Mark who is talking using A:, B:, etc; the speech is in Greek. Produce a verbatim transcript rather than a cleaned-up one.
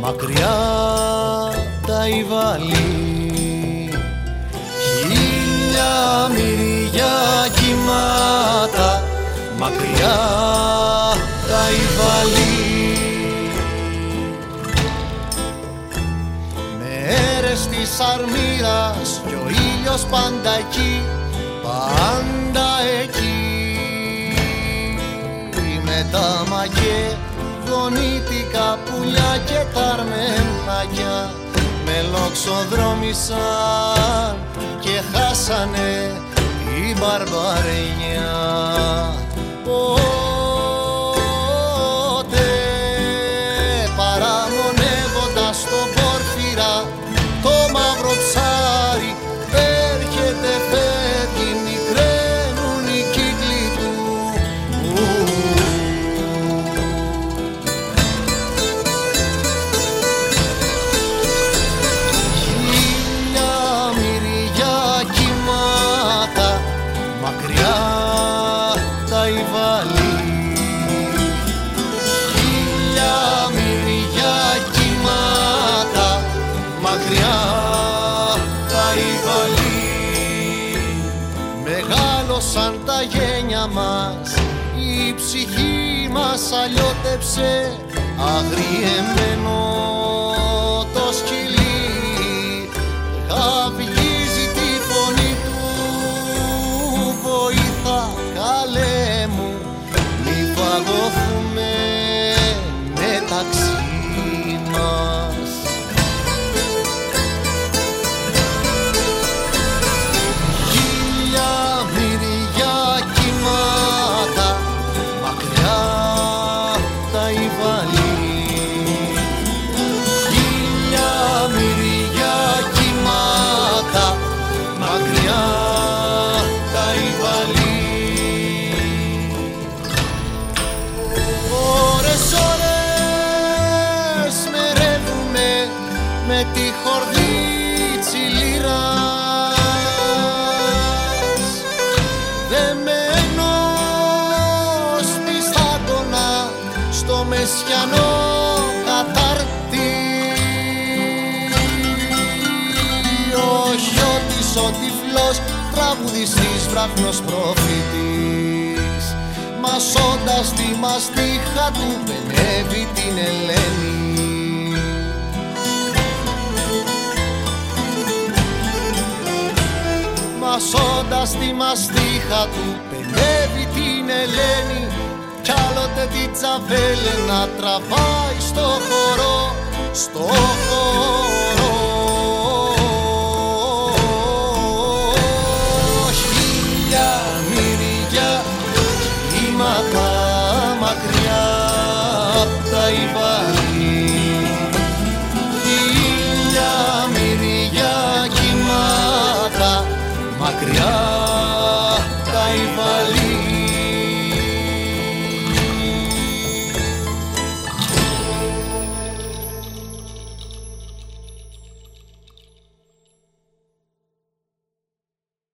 A: μακριά τα Ιβαλή, χίλια μυριά κύματα, μακριά τα Ιβαλή. Μέρες της αρμύρας κι ο ήλιος πάντα εκεί, πάντα εκεί, με τα μακεδονίτικα πουλιά και τα αρμενάκια με λοξοδρόμησαν και χάσανε την μπαρμπαρενιά. Πότε παραμονεύοντας το πόρφυρα το μαύρο ψάρι έρχεται, φεύγει, μικραίνουν οι κύκλοι του. Χίλια μυριά κύματα, μακριά τα Ιβαλή, χίλια μυριά κύματα, μακριά τα Ιβαλή. Μεγάλωσαν τα γένια μας, η ψυχή μας αλλιώτεψε, αγριεμένο το σκυλί, γαβγίζει τη φωνή του, βοήθα καλέ μου, μη φαγωθούμε μεταξύ μας. Χίλια μυριά κύματα, μακριά τα Ιβαλή, χίλια μυριά κύματα, μακριά τα Ιβαλή. Ώρες, ώρες μερεύουμε με τη χορδή τσιλίρας, δεμένος της στάγωνα στο μεσιανό κατάρτι. Ο Χιώτης ο τυφλός τραγουδιστής, βράχνος προφήτης, μασώντας τη μαστίχα του πενεύει την Ελένη. Μασώντας τη μαστίχα του πενεύει την Ελένη, κι άλλοτε τη τσαβέλαινα τραβάει στο χορό, στο χορό. Χίλια μυριά κύματα, μακριά απ' τα Ιβαλή, χίλια μυριά κύματα, μακριά τα Ιβαλή.